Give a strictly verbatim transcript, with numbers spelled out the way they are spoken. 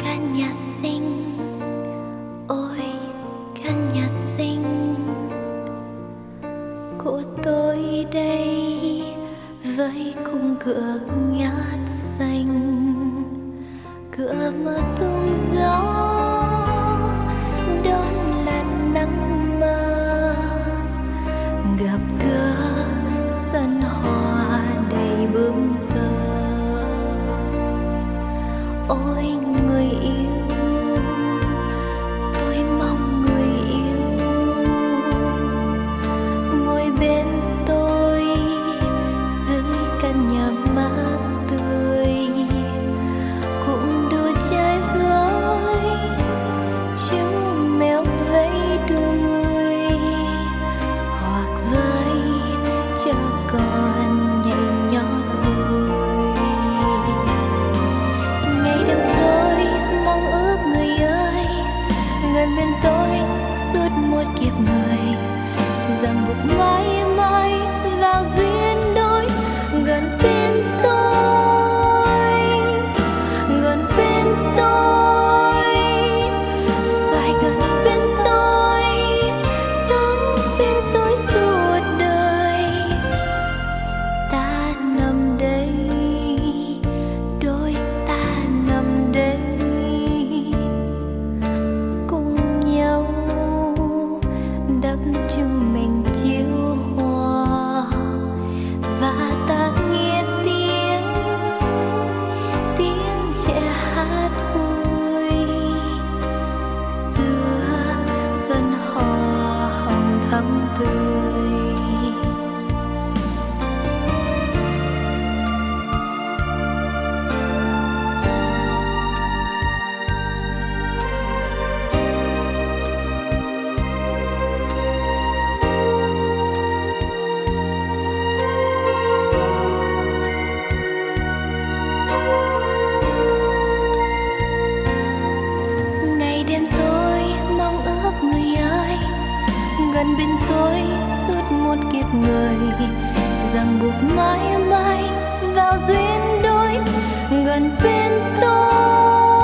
căn nhà xinh, ôi căn nhà xinh của tôi đây, với khung cửa ngát xanh, cửa mơ tung gió đón làn nắng mơ, gặp gỡ sân hoa đầy bướm tơ. Ôi người yêu, tôi mong người yêu ngồi bên tôi dưới căn nhà mát tươi, cũng đùa chơi với chú mèo vẫy đuôi, hoặc với chó con nhảy nhót vui. Ngày đêm tôi mong ước người ơi gần bên tôi suốt một kiếp người, ràng buộc mãi mãi vào duyên đôi, gần bên tôi, gần bên tôi, phải gần bên tôi, sống bên tôi suốt đời. Ta nằm đây, đôi ta nằm đây, cùng nhau đắp chung mình chiếu hoa, và ta nghe tiếng tiếng trẻ hát vui giữa sân hoa hồng thắm tươi. Ngày đêm tôi mong ước người ơi gần bên tôi suốt một kiếp người, ràng buộc mãi mãi vào duyên đôi, gần bên tôi.